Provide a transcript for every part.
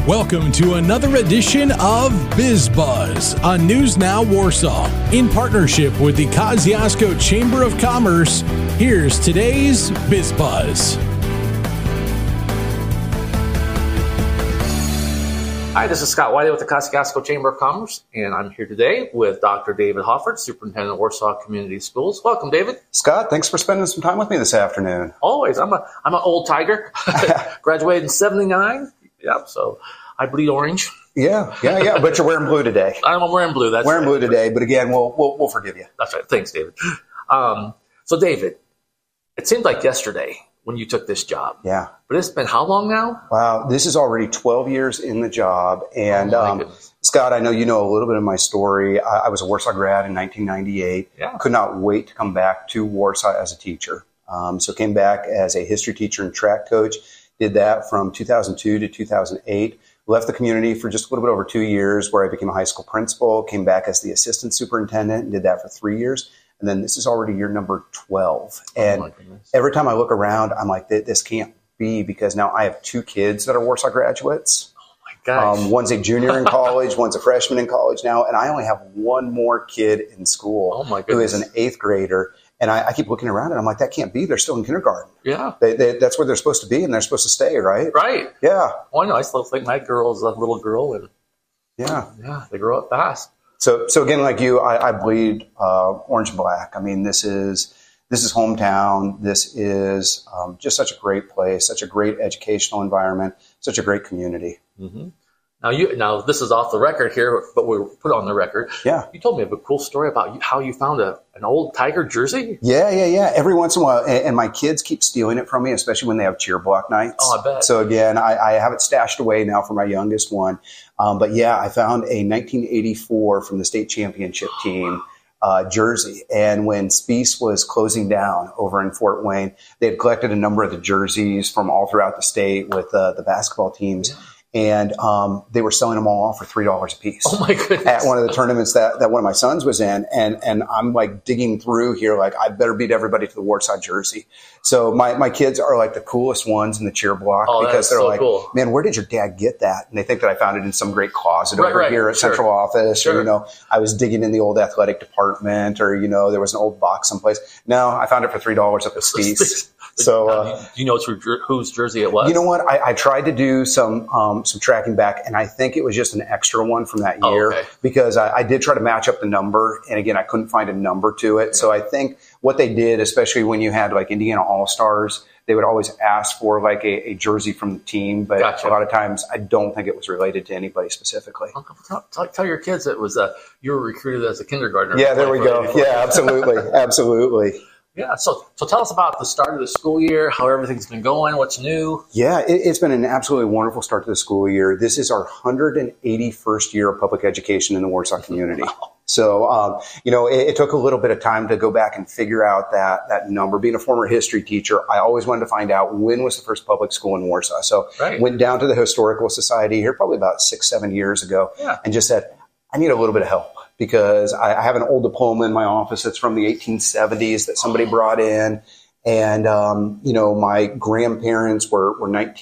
Welcome to another edition of Biz Buzz on News Now Warsaw. In partnership with the Kosciuszko Chamber of Commerce, here's today's Biz Buzz. Hi, this is Scott Wiley with the Kosciuszko Chamber of Commerce, and I'm here today with Dr. David Hoffert, Superintendent of Warsaw Community Schools. Welcome, David. Scott, thanks for spending some time with me this afternoon. Always. I'm an old tiger. Graduated in '79. Yep, so I bleed orange. Yeah, but you're wearing blue today. I'm wearing blue. That's wearing right. blue today, but again, we'll forgive you. That's right. Thanks, David. So, David, it seemed like yesterday when you took this job. Yeah. But it's been how long now? Wow, this is already 12 years in the job. And Scott, I know you know a little bit of my story. I was a Warsaw grad in 1998. Yeah. Could not wait to come back to Warsaw as a teacher. So came back as a history teacher and track coach. Did that from 2002 to 2008. Left the community for just a little bit over 2 years, where I became a high school principal. Came back as the assistant superintendent and did that for 3 years. And then this is already year number 12. And every time I look around, I'm like, this can't be, because now I have 2 kids that are Warsaw graduates. Oh my gosh. One's a junior in college, one's a freshman in college now, and I only have one more kid in school who is an 8th grader. And I keep looking around and I'm like, that can't be. They're still in kindergarten. Yeah. That's where they're supposed to be, and they're supposed to stay, right? Right. Yeah. Well, I know. I still think my girl's a little girl, and yeah, they grow up fast. So again, like you, I bleed orange and black. I mean, this is hometown. This is just such a great place, such a great educational environment, such a great community. Mm-hmm. Now this is off the record here, but we'll put it on the record. Yeah. You told me a cool story about how you found an old Tiger jersey. Yeah. Every once in a while, and my kids keep stealing it from me, especially when they have cheer block nights. Oh, I bet. So again, I have it stashed away now for my youngest one. But yeah, I found a 1984 from the state championship team jersey. And when Spies was closing down over in Fort Wayne, they had collected a number of the jerseys from all throughout the state with the basketball teams. Yeah. And they were selling them all for $3 a piece. Oh my goodness! At one of the tournaments that one of my sons was in, and I'm like digging through here, like I better beat everybody to the Warsaw jersey. So my kids are like the coolest ones in the cheer block, because they're so like, cool. Man, where did your dad get that? And they think that I found it in some great closet over here at central office, or I was digging in the old athletic department, or there was an old box someplace. No, I found it for $3 at the Spies. So, do you know whose jersey it was? You know what? I tried to do some tracking back, and I think it was just an extra one from that year, because I did try to match up the number, and again, I couldn't find a number to it. So I think what they did, especially when you had like Indiana All-Stars, they would always ask for like a jersey from the team, but a lot of times I don't think it was related to anybody specifically. Tell your kids it was you were recruited as a kindergartner. Yeah, there we go. Yeah, absolutely. Yeah, so tell us about the start of the school year, how everything's been going, what's new. Yeah, it's been an absolutely wonderful start to the school year. This is our 181st year of public education in the Warsaw community. Wow. So, it took a little bit of time to go back and figure out that number. Being a former history teacher, I always wanted to find out when was the first public school in Warsaw. So went down to the Historical Society here probably about 6-7 years ago and just said, I need a little bit of help, because I have an old diploma in my office that's from the 1870s that somebody brought in. And, my grandparents were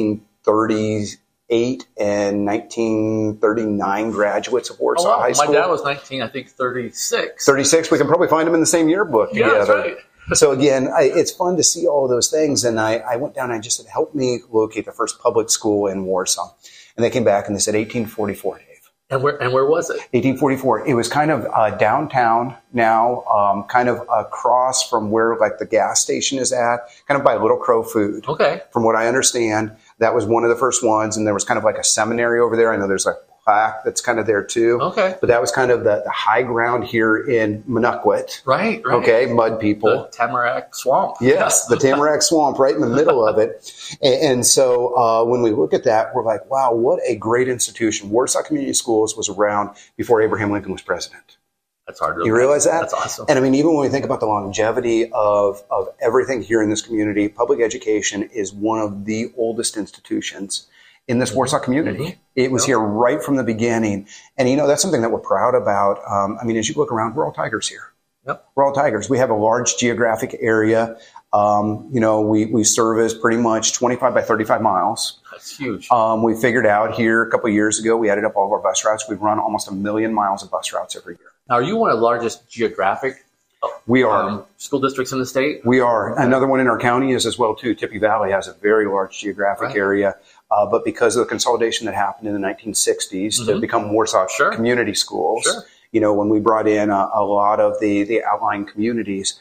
1938 and 1939 graduates of Warsaw High School. My dad was 1936. 36. We can probably find them in the same yearbook together. That's right. So again, it's fun to see all of those things. And I went down and I just said, help me locate the first public school in Warsaw. And they came back and they said 1844. And where was it? 1844. It was kind of downtown now, kind of across from where like the gas station is at, kind of by Little Crow Food. Okay. From what I understand, that was one of the first ones, and there was kind of like a seminary over there. I know there's a plaque that's kind of there too. Okay. But that was kind of the high ground here in Minukwit. Right. Okay, mud people. The Tamarack Swamp. Yes, the Tamarack Swamp, right in the middle of it. And so when we look at that, we're like, wow, what a great institution. Warsaw Community Schools was around before Abraham Lincoln was president. That's hard to You realize that? That's awesome. And I mean, even when we think about the longevity of everything here in this community, public education is one of the oldest institutions in this Warsaw community. Mm-hmm. It was here right from the beginning. And, that's something that we're proud about. As you look around, we're all Tigers here. Yep. We're all Tigers. We have a large geographic area. We service pretty much 25 by 35 miles. That's huge. We figured out here a couple of years ago, we added up all of our bus routes. We run almost 1 million miles of bus routes every year. Now, are you one of the largest geographic we are school districts in the state? We are. Okay. Another one in our county is as well, too. Tippy Valley has a very large geographic area. But because of the consolidation that happened in the 1960s to become Warsaw community schools, when we brought in a lot of the outlying communities,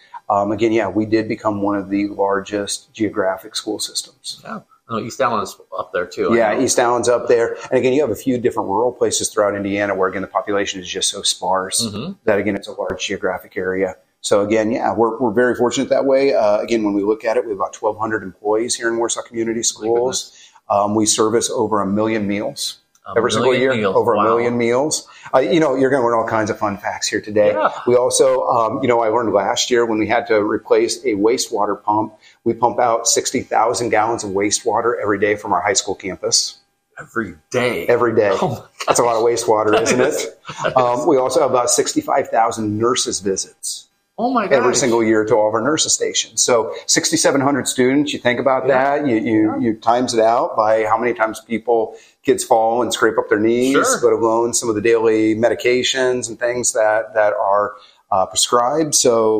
we did become one of the largest geographic school systems. Yeah. Oh, East Allen's up there, too. Yeah, East Allen's up there. And again, you have a few different rural places throughout Indiana where, again, the population is just so sparse that, again, it's a large geographic area. So, again, we're very fortunate that way. Again, when we look at it, we have about 1,200 employees here in Warsaw Community Schools. We service over 1 million meals. Every single year, over 1 million meals. You're going to learn all kinds of fun facts here today. Yeah. We also, I learned last year when we had to replace a wastewater pump, we pump out 60,000 gallons of wastewater every day from our high school campus. Every day? Every day. Oh, that's a lot of wastewater, isn't it? We also have about 65,000 nurses visits. Oh my gosh. Every single year to all of our nurses stations. So 6,700 students, you think about that, you times it out by how many times kids fall and scrape up their knees, let alone some of the daily medications and things that are prescribed.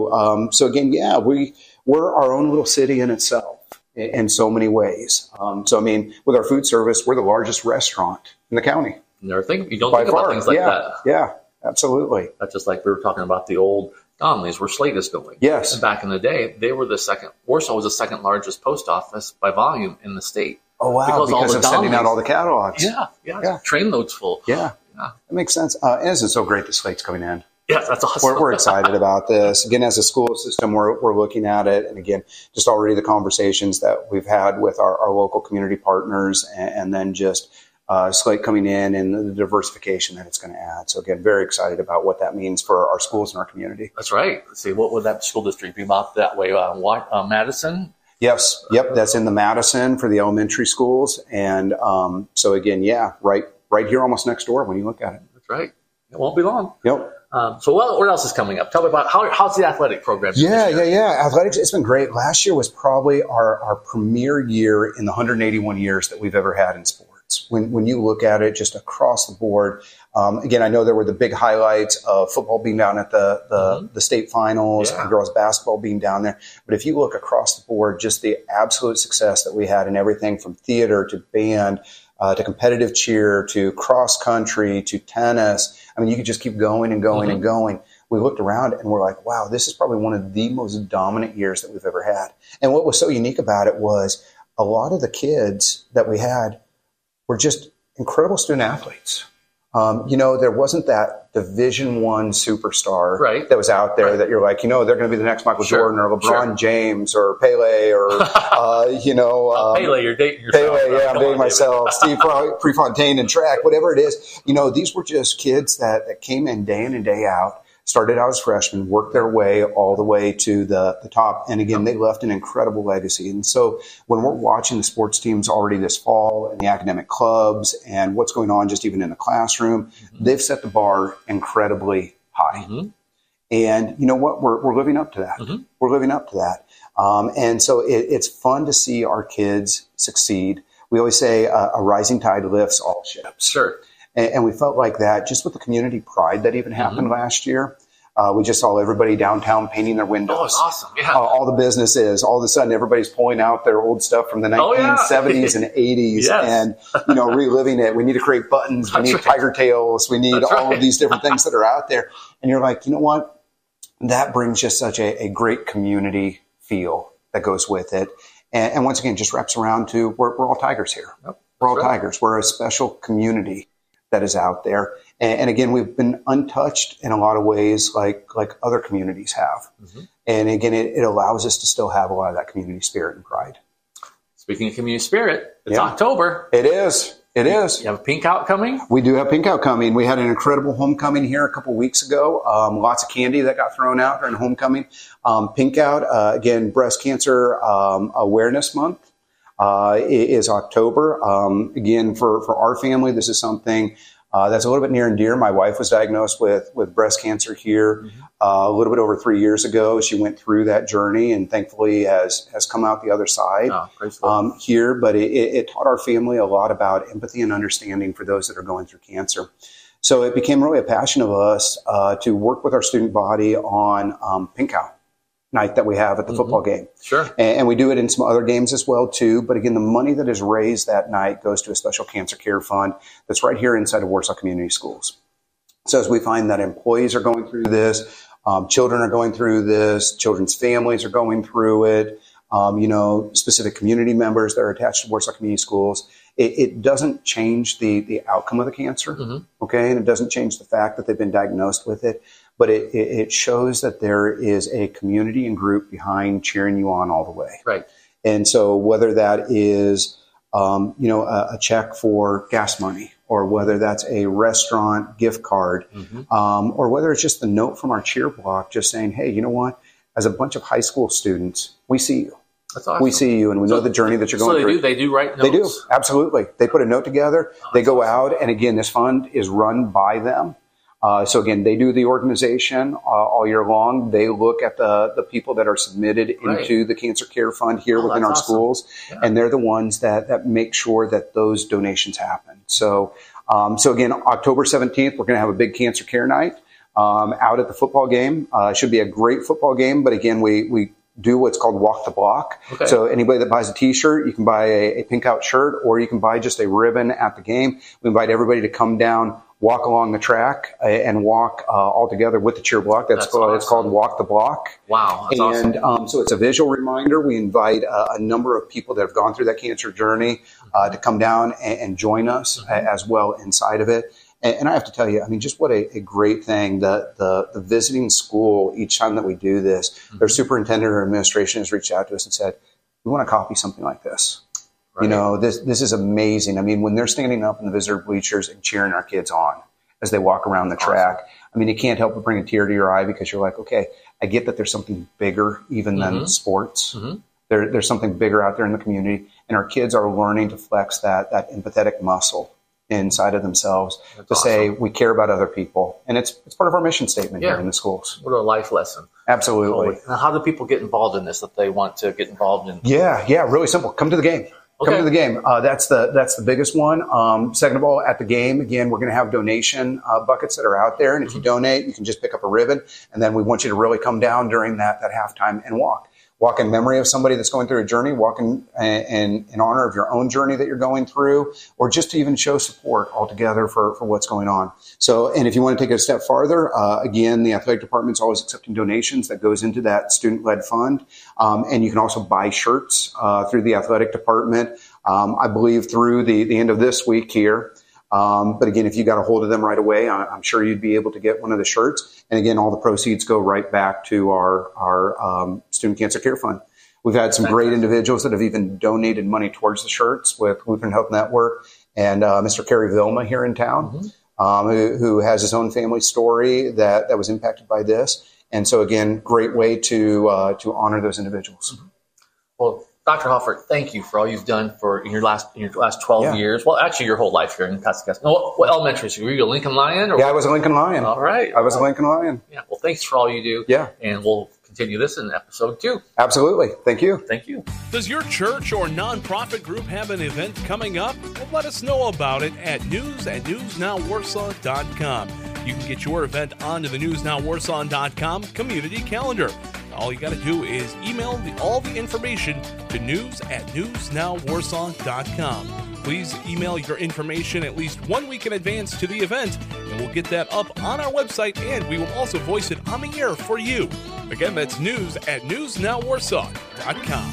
So again, we're our own little city in itself in so many ways. With our food service, we're the largest restaurant in the county. You don't think about things like that. Yeah, absolutely. That's just like we were talking about the old Donnellys, where Slate is going. Yes. And back in the day, Warsaw was the second largest post office by volume in the state. Oh, wow. Because of sending out all the catalogs. Yeah. Train loads full. Yeah. That makes sense. Isn't it so great that Slate's coming in? Yeah, that's awesome. We're excited about this. Again, as a school system, we're looking at it. And again, just already the conversations that we've had with our local community partners and then just Slate coming in and the diversification that it's going to add. So again, very excited about what that means for our schools and our community. That's right. Let's see, what would that school district be about that way? Madison? Yes. Yep. That's in the Madison for the elementary schools. And so again, right here almost next door when you look at it. That's right. It won't be long. Yep. So what else is coming up? Tell me about how's the athletic program? Yeah. Athletics, it's been great. Last year was probably our premier year in the 181 years that we've ever had in sports. When you look at it just across the board, again, I know there were the big highlights of football being down at the state finals and girls basketball being down there. But if you look across the board, just the absolute success that we had in everything from theater to band to competitive cheer to cross country to tennis. You could just keep going and going and going. We looked around and we're like, wow, this is probably one of the most dominant years that we've ever had. And what was so unique about it was a lot of the kids that we had were just incredible student athletes. There wasn't that Division I superstar that was out there that you're like, they're going to be the next Michael Jordan or LeBron James or Pele or, Pele, you're dating yourself. Pele, I'm dating myself. Steve Prefontaine in track, whatever it is. These were just kids that came in day in and day out, started out as freshmen, worked their way all the way to the top. And again, they left an incredible legacy. And so when we're watching the sports teams already this fall and the academic clubs and what's going on just even in the classroom, they've set the bar incredibly high. And you know what? We're living up to that. We're living up to that. And so it's fun to see our kids succeed. We always say a rising tide lifts all ships. Sure. And we felt like that just with the community pride that even happened last year. We just saw everybody downtown painting their windows. Oh, it's awesome. Yeah. All the businesses, all of a sudden everybody's pulling out their old stuff from the 1970s and 80s and, reliving it. We need to create buttons. We need tiger tails. We need all of these different things that are out there. And you're like, you know what? That brings just such a great community feel that goes with it. And once again, just wraps around to we're all Tigers here. Yep. We're all Tigers. We're a special community that is out there. And again, we've been untouched in a lot of ways like other communities have. And again, it allows us to still have a lot of that community spirit and pride. Speaking of community spirit, it's October. It is. You have a Pink Out coming? We do have Pink Out coming. We had an incredible homecoming here a couple weeks ago. Lots of candy that got thrown out during homecoming. Pink Out, again, Breast Cancer Awareness Month. Is October. Again, for our family, this is something That's a little bit near and dear. My wife was diagnosed with breast cancer here a little bit over 3 years ago. She went through that journey and thankfully has come out the other side here. But it taught our family a lot about empathy and understanding for those that are going through cancer. So it became really a passion of us to work with our student body on Pink Out night that we have at the football game. Sure. And we do it in some other games as well, too. But again, the money that is raised that night goes to a special cancer care fund that's right here inside of Warsaw Community Schools. So as we find that employees are going through this, children are going through this, children's families are going through it, specific community members that are attached to Warsaw Community Schools, it doesn't change the outcome of the cancer, okay? And it doesn't change the fact that they've been diagnosed with it, but it shows that there is a community and group behind cheering you on all the way. Right. And so whether that is, a check for gas money, or whether that's a restaurant gift card, or whether it's just the note from our cheer block just saying, hey, you know what? As a bunch of high school students, we see you. That's awesome. We see you, and we know the journey that you're going through. So they do write notes? They do, absolutely. They put a note together. They go out, and again, this fund is run by them. So again, they do the organization all year long. They look at the people that are submitted into the Cancer Care Fund here within our schools, and they're the ones that make sure that those donations happen. So again, October 17th, we're going to have a big Cancer Care Night out at the football game. It should be a great football game, but again, we do what's called walk the block. Okay. So anybody that buys a T-shirt, you can buy a Pink Out shirt, or you can buy just a ribbon at the game. We invite everybody to come down, walk along the track, and walk all together with the cheer block. That's awesome. It's called Walk the Block. Wow, that's awesome. So it's a visual reminder. We invite a number of people that have gone through that cancer journey to come down and join us as well inside of it. And I have to tell you, I mean, just what a great thing that the visiting school, each time that we do this, their superintendent or administration has reached out to us and said, we want to copy something like this. Right. This is amazing. I mean, when they're standing up in the visitor bleachers and cheering our kids on as they walk around the track, I mean, you can't help but bring a tear to your eye because you're like, okay, I get that there's something bigger even than sports. There's something bigger out there in the community, and our kids are learning to flex that empathetic muscle inside of themselves to say we care about other people, and it's part of our mission statement here in the schools. What a life lesson! Absolutely. Now, how do people get involved in this if they want to get involved in? Yeah, really simple. Come to the game. Come to the game. That's the biggest one. Second of all, at the game, again, we're going to have donation buckets that are out there, and if you donate, you can just pick up a ribbon, and then we want you to really come down during that halftime and walk. Walk in memory of somebody that's going through a journey, walk in honor of your own journey that you're going through, or just to even show support altogether for what's going on. So, and if you want to take it a step farther, again, the athletic department's always accepting donations that goes into that student-led fund. And you can also buy shirts through the athletic department, I believe through the end of this week here. But again, if you got a hold of them right away, I'm sure you'd be able to get one of the shirts. And again, all the proceeds go right back to our Student Cancer Care Fund. We've had some great individuals that have even donated money towards the shirts with Lutheran Health Network and Mr. Kerry Vilma here in town, who has his own family story that was impacted by this. And so again, great way to honor those individuals. Well, Dr. Hoffert, thank you for all you've done in your last 12 years. Well, actually, your whole life here in Kaskaskia. No, what elementary school? Were you a Lincoln Lion? Yeah, I was a Lincoln Lion. All right. I was a Lincoln Lion. Yeah. Well, thanks for all you do. Yeah. And we'll continue this in episode 2. Absolutely. Thank you. Thank you. Does your church or nonprofit group have an event coming up? Well, let us know about it at news@newsnowwarsaw.com. You can get your event onto the newsnowwarsaw.com community calendar. All you got to do is email all the information to news@newsnowwarsaw.com. Please email your information at least 1 week in advance to the event, and we'll get that up on our website, and we will also voice it on the air for you. Again, that's news@newsnowwarsaw.com.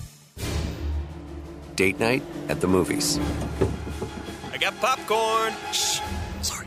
Date night at the movies. I got popcorn. Shh. Sorry.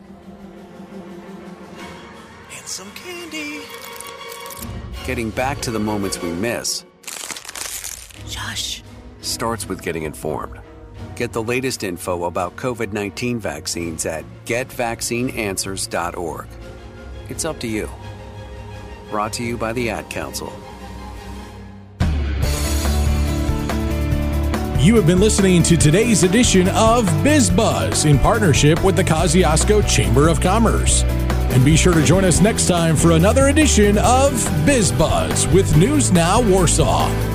And some candy. Getting back to the moments we miss. Shush. Starts with getting informed. Get the latest info about COVID-19 vaccines at getvaccineanswers.org. It's up to you. Brought to you by the Ad Council. You have been listening to today's edition of BizBuzz in partnership with the Kosciuszko Chamber of Commerce. And be sure to join us next time for another edition of BizBuzz with News Now Warsaw.